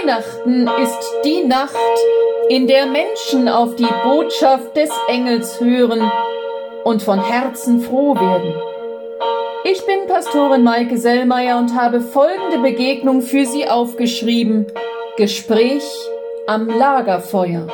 Weihnachten ist die Nacht, in der Menschen auf die Botschaft des Engels hören und von Herzen froh werden. Ich bin Pastorin Maike Sellmeier und habe folgende Begegnung für Sie aufgeschrieben: Gespräch am Lagerfeuer.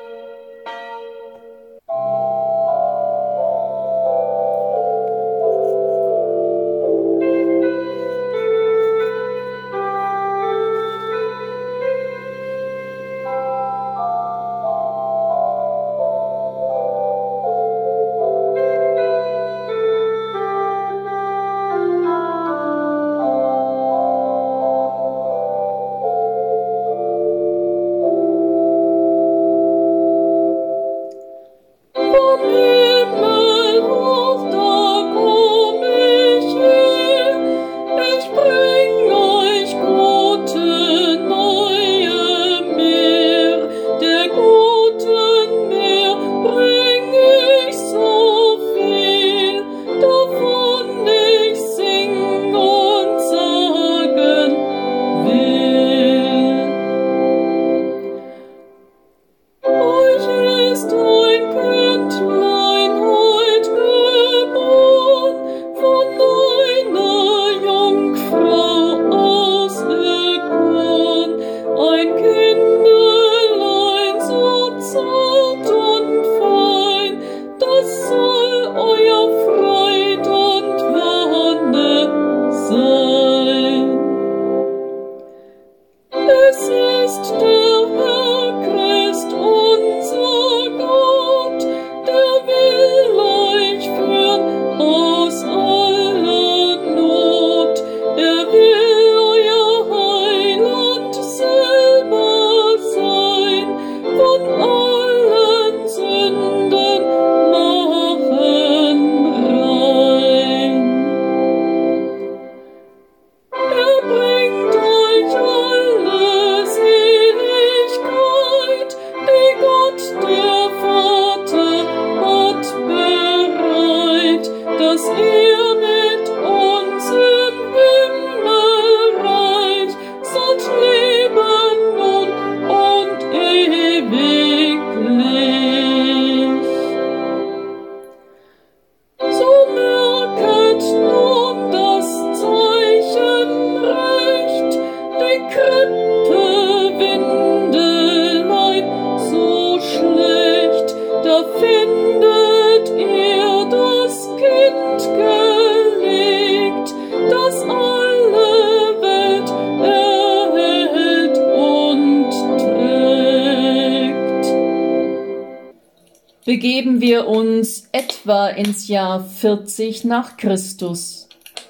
Begeben wir uns etwa ins Jahr 40 nach Christus.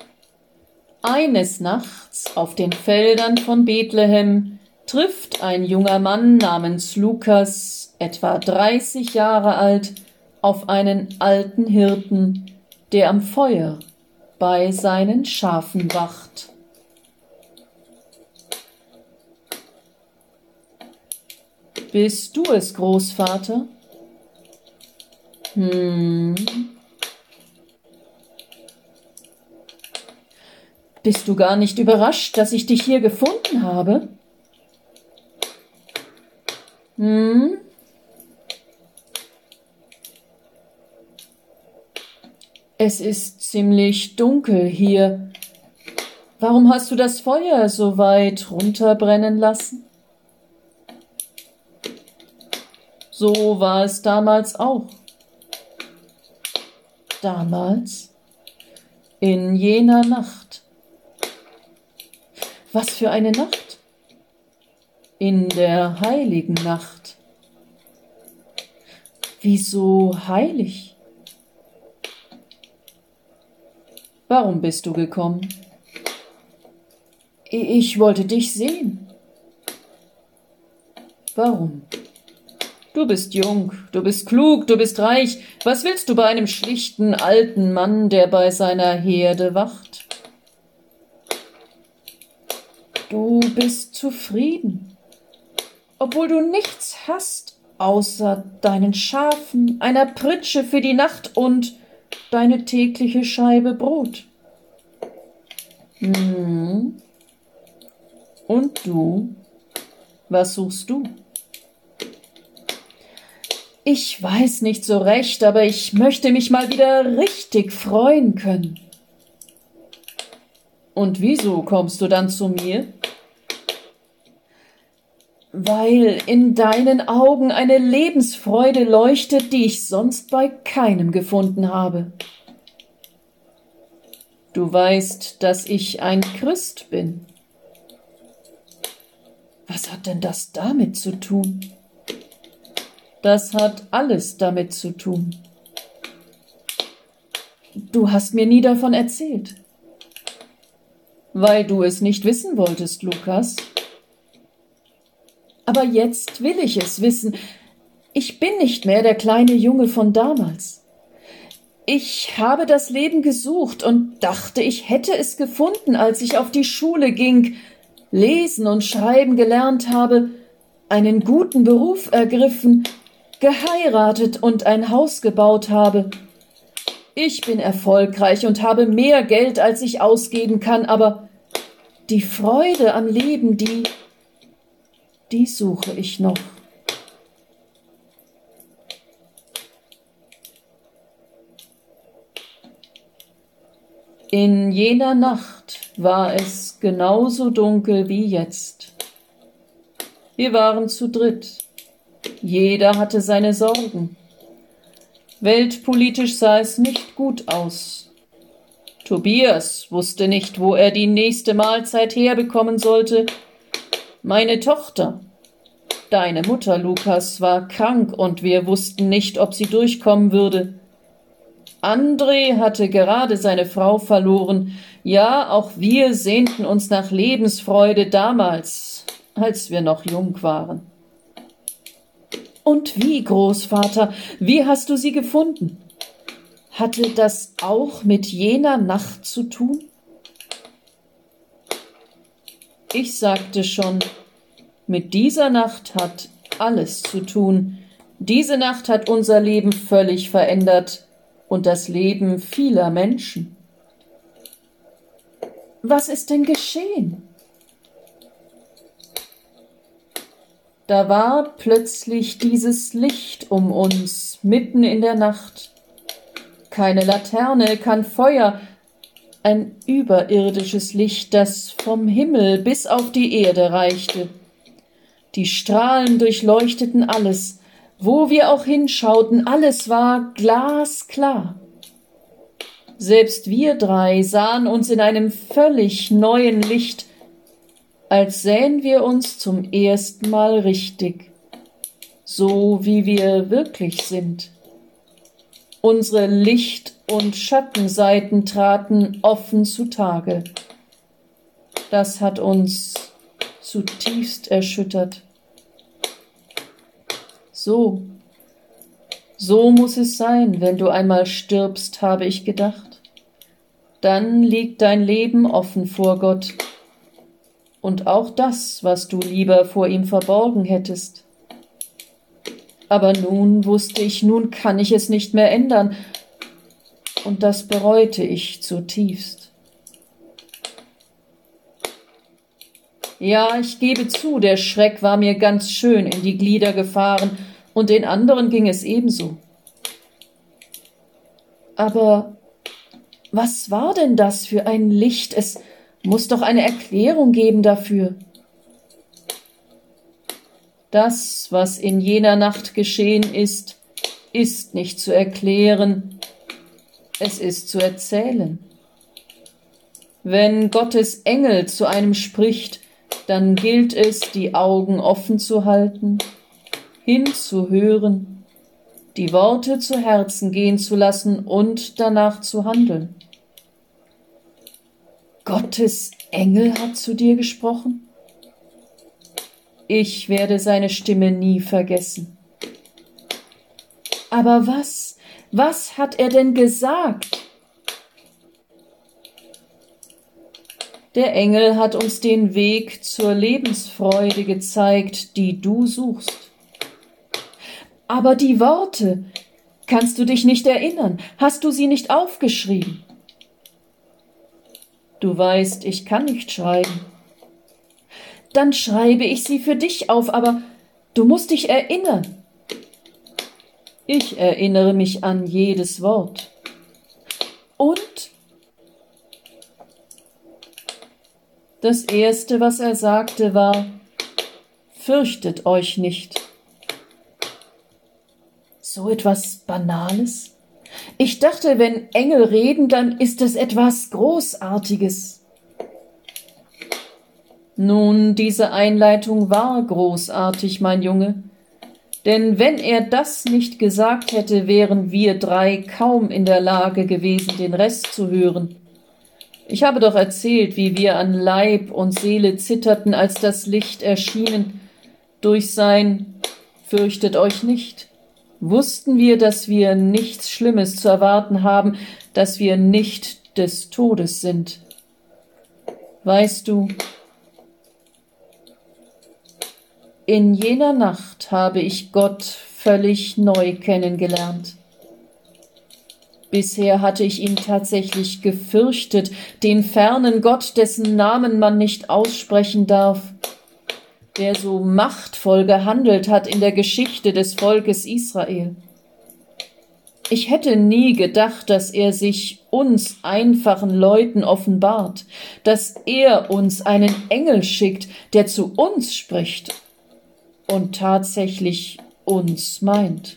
Eines Nachts auf den Feldern von Bethlehem trifft ein junger Mann namens Lukas, etwa 30 Jahre alt, auf einen alten Hirten, der am Feuer bei seinen Schafen wacht. Bist du es, Großvater? Bist du gar nicht überrascht, dass ich dich hier gefunden habe? Es ist ziemlich dunkel hier. Warum hast du das Feuer so weit runterbrennen lassen? So war es damals auch. Damals, in jener Nacht. Was für eine Nacht? In der heiligen Nacht. Wieso heilig? Warum bist du gekommen? Ich wollte dich sehen. Warum? Du bist jung, du bist klug, du bist reich. Was willst du bei einem schlichten alten Mann, der bei seiner Herde wacht? Du bist zufrieden, obwohl du nichts hast, außer deinen Schafen, einer Pritsche für die Nacht und deine tägliche Scheibe Brot. Und du? Was suchst du? Ich weiß nicht so recht, aber ich möchte mich mal wieder richtig freuen können. Und wieso kommst du dann zu mir? Weil in deinen Augen eine Lebensfreude leuchtet, die ich sonst bei keinem gefunden habe. Du weißt, dass ich ein Christ bin. Was hat denn das damit zu tun? Das hat alles damit zu tun. Du hast mir nie davon erzählt. Weil du es nicht wissen wolltest, Lukas. Aber jetzt will ich es wissen. Ich bin nicht mehr der kleine Junge von damals. Ich habe das Leben gesucht und dachte, ich hätte es gefunden, als ich auf die Schule ging, lesen und schreiben gelernt habe, einen guten Beruf ergriffen, geheiratet und ein Haus gebaut habe. Ich bin erfolgreich und habe mehr Geld, als ich ausgeben kann, aber die Freude am Leben, die suche ich noch. In jener Nacht war es genauso dunkel wie jetzt. Wir waren zu dritt. Jeder hatte seine Sorgen. Weltpolitisch sah es nicht gut aus. Tobias wusste nicht, wo er die nächste Mahlzeit herbekommen sollte. Meine Tochter, deine Mutter, Lukas, war krank und wir wussten nicht, ob sie durchkommen würde. André hatte gerade seine Frau verloren. Ja, auch wir sehnten uns nach Lebensfreude damals, als wir noch jung waren. Und wie, Großvater, wie hast du sie gefunden? Hatte das auch mit jener Nacht zu tun? Ich sagte schon, mit dieser Nacht hat alles zu tun. Diese Nacht hat unser Leben völlig verändert und das Leben vieler Menschen. Was ist denn geschehen? Da war plötzlich dieses Licht um uns, mitten in der Nacht. Keine Laterne, kein Feuer, ein überirdisches Licht, das vom Himmel bis auf die Erde reichte. Die Strahlen durchleuchteten alles, wo wir auch hinschauten, alles war glasklar. Selbst wir drei sahen uns in einem völlig neuen Licht, als sähen wir uns zum ersten Mal richtig, so wie wir wirklich sind. Unsere Licht- und Schattenseiten traten offen zutage. Das hat uns zutiefst erschüttert. So muss es sein, wenn du einmal stirbst, habe ich gedacht. Dann liegt dein Leben offen vor Gott. Und auch das, was du lieber vor ihm verborgen hättest. Aber nun wusste ich, nun kann ich es nicht mehr ändern. Und das bereute ich zutiefst. Ja, ich gebe zu, der Schreck war mir ganz schön in die Glieder gefahren, und den anderen ging es ebenso. Aber was war denn das für ein Licht? Es muss doch eine Erklärung geben dafür. Das, was in jener Nacht geschehen ist nicht zu erklären, es ist zu erzählen. Wenn Gottes Engel zu einem spricht, dann gilt es, die Augen offen zu halten, hinzuhören, die Worte zu Herzen gehen zu lassen und danach zu handeln. Gottes Engel hat zu dir gesprochen? Ich werde seine Stimme nie vergessen. Aber was hat er denn gesagt? Der Engel hat uns den Weg zur Lebensfreude gezeigt, die du suchst. Aber die Worte, kannst du dich nicht erinnern? Hast du sie nicht aufgeschrieben? Du weißt, ich kann nicht schreiben. dann schreibe ich sie für dich auf, aber du musst dich erinnern. Ich erinnere mich an jedes Wort. Und das Erste, was er sagte, war: Fürchtet euch nicht. So etwas Banales? Ich dachte, wenn Engel reden, dann ist es etwas Großartiges. Nun, diese Einleitung war großartig, mein Junge, denn wenn er das nicht gesagt hätte, wären wir drei kaum in der Lage gewesen, den Rest zu hören. Ich habe doch erzählt, wie wir an Leib und Seele zitterten, als das Licht erschienen. Durch sein »Fürchtet euch nicht« wussten wir, dass wir nichts Schlimmes zu erwarten haben, dass wir nicht des Todes sind. Weißt du, in jener Nacht habe ich Gott völlig neu kennengelernt. Bisher hatte ich ihn tatsächlich gefürchtet, den fernen Gott, dessen Namen man nicht aussprechen darf, der so machtvoll gehandelt hat in der Geschichte des Volkes Israel. Ich hätte nie gedacht, dass er sich uns einfachen Leuten offenbart, dass er uns einen Engel schickt, der zu uns spricht und tatsächlich uns meint.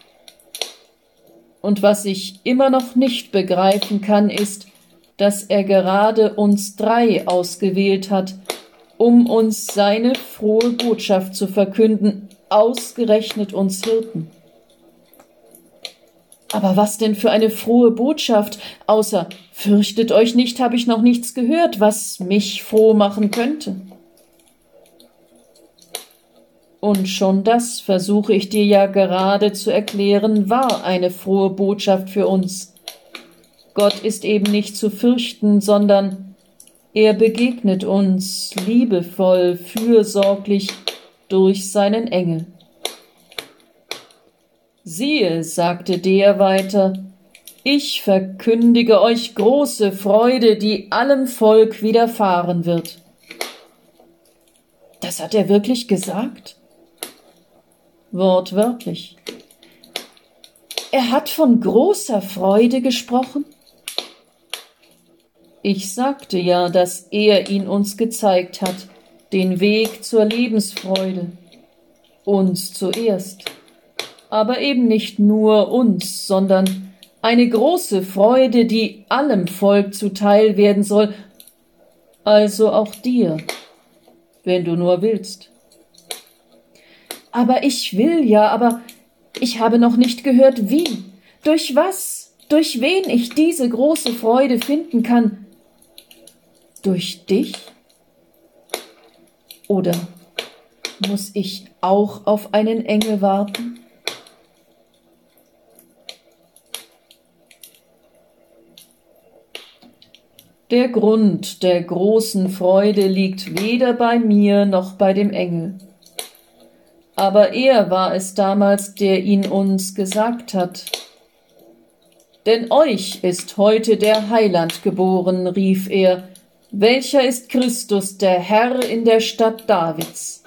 Und was ich immer noch nicht begreifen kann, ist, dass er gerade uns drei ausgewählt hat, um uns seine frohe Botschaft zu verkünden, ausgerechnet uns Hirten. Aber was denn für eine frohe Botschaft? Außer »Fürchtet euch nicht« habe ich noch nichts gehört, was mich froh machen könnte. Und schon das versuche ich dir ja gerade zu erklären, war eine frohe Botschaft für uns. Gott ist eben nicht zu fürchten, sondern er begegnet uns liebevoll, fürsorglich durch seinen Engel. »Siehe«, sagte der weiter, »ich verkündige euch große Freude, die allem Volk widerfahren wird.« Das hat er wirklich gesagt? Wortwörtlich. Er hat von großer Freude gesprochen? Ich sagte ja, dass er ihn uns gezeigt hat, den Weg zur Lebensfreude. Uns zuerst. Aber eben nicht nur uns, sondern eine große Freude, die allem Volk zuteil werden soll, also auch dir, wenn du nur willst. Aber ich will ja, aber ich habe noch nicht gehört, wie, durch was, durch wen ich diese große Freude finden kann. Durch dich? Oder muss ich auch auf einen Engel warten? Der Grund der großen Freude liegt weder bei mir noch bei dem Engel. Aber er war es damals, der ihn uns gesagt hat. Denn euch ist heute der Heiland geboren, rief er, welcher ist Christus, der Herr in der Stadt Davids.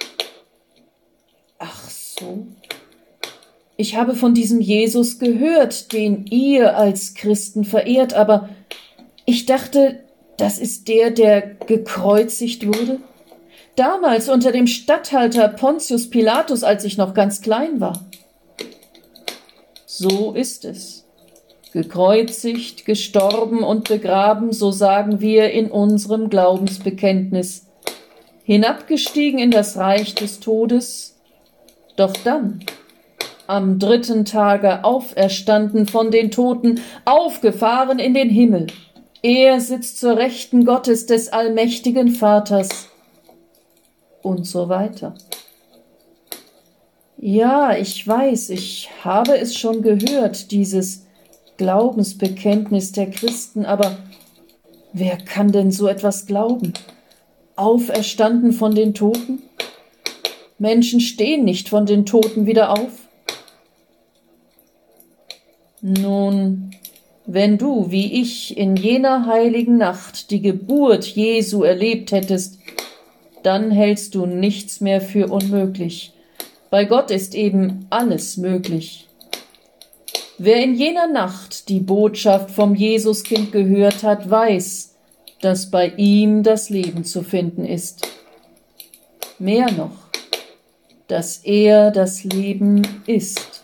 Ach so. Ich habe von diesem Jesus gehört, den ihr als Christen verehrt, aber ich dachte, das ist der, der gekreuzigt wurde. Damals unter dem Statthalter Pontius Pilatus, als ich noch ganz klein war. So ist es. Gekreuzigt, gestorben und begraben, so sagen wir in unserem Glaubensbekenntnis. Hinabgestiegen in das Reich des Todes, doch dann, am 3. Tage auferstanden von den Toten, aufgefahren in den Himmel. Er sitzt zur Rechten Gottes des allmächtigen Vaters. Und so weiter. Ja, ich weiß, ich habe es schon gehört, dieses Glaubensbekenntnis der Christen, aber wer kann denn so etwas glauben? Auferstanden von den Toten? Menschen stehen nicht von den Toten wieder auf. Nun, wenn du, wie ich, in jener heiligen Nacht die Geburt Jesu erlebt hättest, dann hältst du nichts mehr für unmöglich. Bei Gott ist eben alles möglich. Wer in jener Nacht die Botschaft vom Jesuskind gehört hat, weiß, dass bei ihm das Leben zu finden ist. Mehr noch, dass er das Leben ist.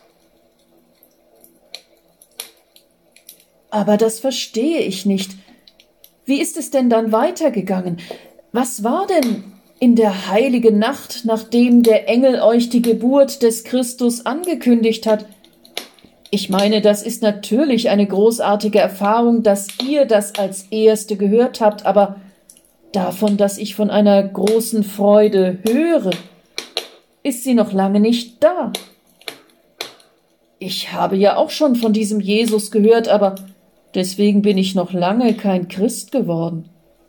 Aber das verstehe ich nicht. Wie ist es denn dann weitergegangen? Was war denn in der heiligen Nacht, nachdem der Engel euch die Geburt des Christus angekündigt hat? Ich meine, das ist natürlich eine großartige Erfahrung, dass ihr das als Erste gehört habt, aber davon, dass ich von einer großen Freude höre, ist sie noch lange nicht da. Ich habe ja auch schon von diesem Jesus gehört, aber deswegen bin ich noch lange kein Christ geworden.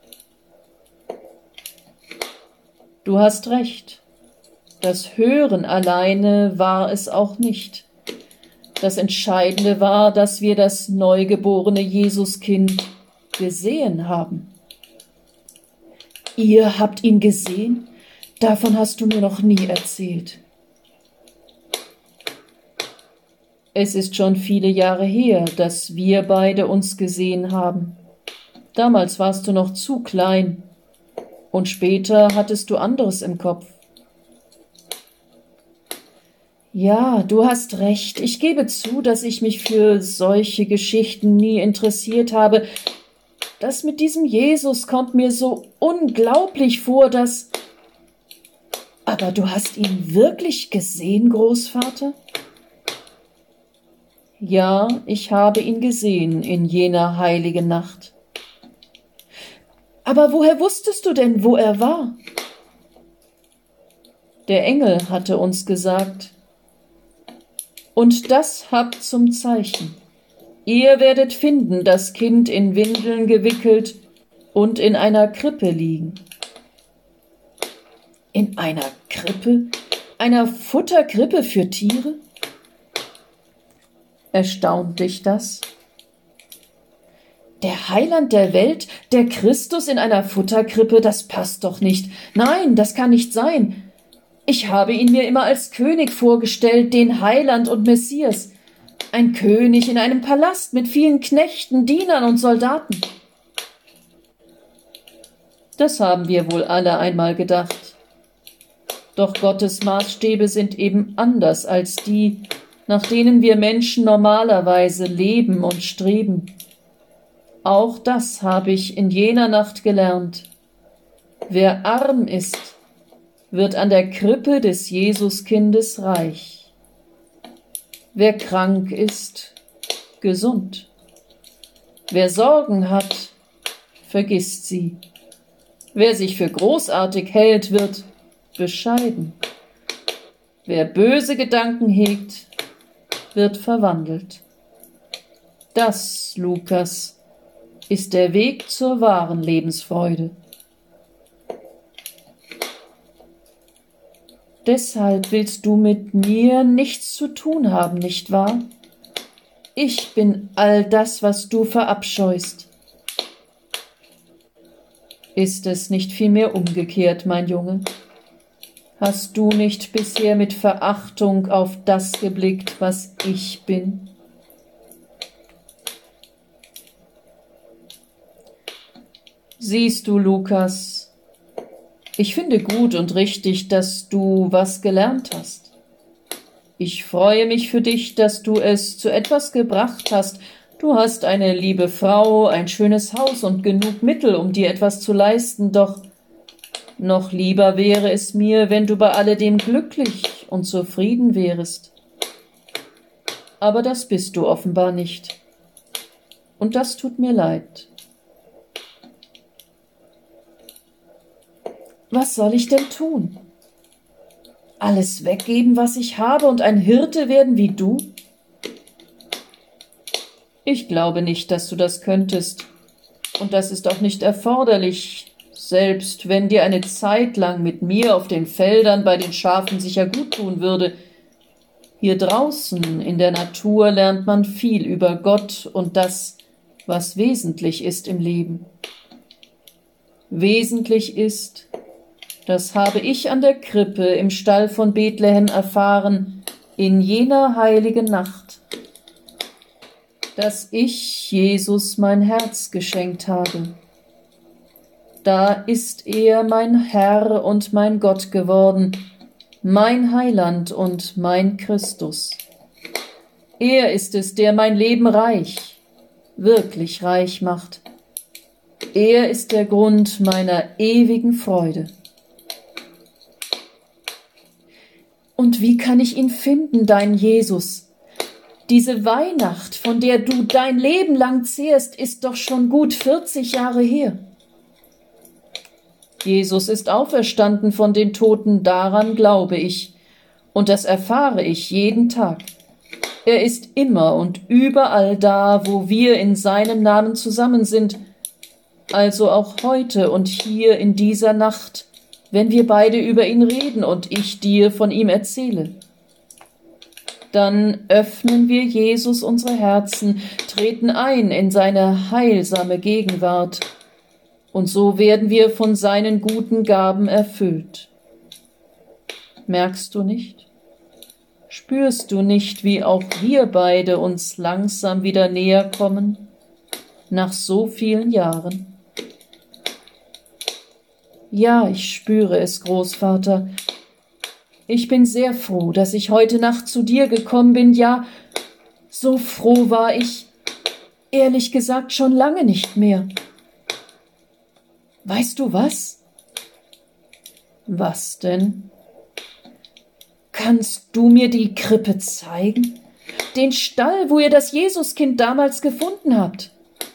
Du hast recht. Das Hören alleine war es auch nicht. Das Entscheidende war, dass wir das neugeborene Jesuskind gesehen haben. Ihr habt ihn gesehen? Davon hast du mir noch nie erzählt. Es ist schon viele Jahre her, dass wir beide uns gesehen haben. Damals warst du noch zu klein und später hattest du anderes im Kopf. Ja, du hast recht. Ich gebe zu, dass ich mich für solche Geschichten nie interessiert habe. Das mit diesem Jesus kommt mir so unglaublich vor, dass... Aber du hast ihn wirklich gesehen, Großvater? Ja, ich habe ihn gesehen in jener heiligen Nacht. Aber woher wusstest du denn, wo er war? Der Engel hatte uns gesagt, und das habt zum Zeichen. Ihr werdet finden, das Kind in Windeln gewickelt und in einer Krippe liegen. In einer Krippe? Einer Futterkrippe für Tiere? Erstaunt dich das? Der Heiland der Welt, der Christus in einer Futterkrippe, das passt doch nicht. Nein, das kann nicht sein. Ich habe ihn mir immer als König vorgestellt, den Heiland und Messias. Ein König in einem Palast mit vielen Knechten, Dienern und Soldaten. Das haben wir wohl alle einmal gedacht. Doch Gottes Maßstäbe sind eben anders als die, nach denen wir Menschen normalerweise leben und streben. Auch das habe ich in jener Nacht gelernt. Wer arm ist, wird an der Krippe des Jesuskindes reich. Wer krank ist, gesund. Wer Sorgen hat, vergisst sie. Wer sich für großartig hält, wird bescheiden. Wer böse Gedanken hegt, wird verwandelt. Das, Lukas, ist der Weg zur wahren Lebensfreude. Deshalb willst du mit mir nichts zu tun haben, nicht wahr? Ich bin all das, was du verabscheust. Ist es nicht vielmehr umgekehrt, mein Junge? Hast du nicht bisher mit Verachtung auf das geblickt, was ich bin? Siehst du, Lukas, ich finde gut und richtig, dass du was gelernt hast. Ich freue mich für dich, dass du es zu etwas gebracht hast. Du hast eine liebe Frau, ein schönes Haus und genug Mittel, um dir etwas zu leisten, doch noch lieber wäre es mir, wenn du bei alledem glücklich und zufrieden wärest. Aber das bist du offenbar nicht. Und das tut mir leid. Was soll ich denn tun? Alles weggeben, was ich habe, und ein Hirte werden wie du? Ich glaube nicht, dass du das könntest. Und das ist auch nicht erforderlich, selbst wenn dir eine Zeit lang mit mir auf den Feldern bei den Schafen sicher gut tun würde. Hier draußen in der Natur lernt man viel über Gott und das, was wesentlich ist im Leben. Wesentlich ist, Das habe ich an der Krippe im Stall von Bethlehem erfahren, in jener heiligen Nacht, dass ich Jesus mein Herz geschenkt habe. Da ist er mein Herr und mein Gott geworden, mein Heiland und mein Christus. Er ist es, der mein Leben reich, wirklich reich macht. Er ist der Grund meiner ewigen Freude. Und wie kann ich ihn finden, dein Jesus? Diese Weihnacht, von der du dein Leben lang zehrst, ist doch schon gut 40 Jahre her. Jesus ist auferstanden von den Toten, daran glaube ich, und das erfahre ich jeden Tag. Er ist immer und überall da, wo wir in seinem Namen zusammen sind, also auch heute und hier in dieser Nacht, wenn wir beide über ihn reden und ich dir von ihm erzähle. Dann öffnen wir Jesus unsere Herzen, treten ein in seine heilsame Gegenwart, und so werden wir von seinen guten Gaben erfüllt. Merkst du nicht? Spürst du nicht, wie auch wir beide uns langsam wieder näher kommen, nach so vielen Jahren? Ja, ich spüre es, Großvater. Ich bin sehr froh, dass ich heute Nacht zu dir gekommen bin. Ja, so froh war ich, ehrlich gesagt, schon lange nicht mehr. Weißt du was? Was denn? Kannst du mir die Krippe zeigen? Den Stall, wo ihr das Jesuskind damals gefunden habt?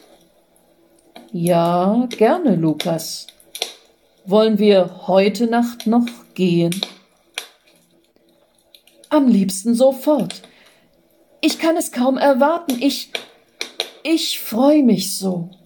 Ja, gerne, Lukas. Wollen wir heute Nacht noch gehen? Am liebsten sofort. Ich kann es kaum erwarten. Ich freue mich so.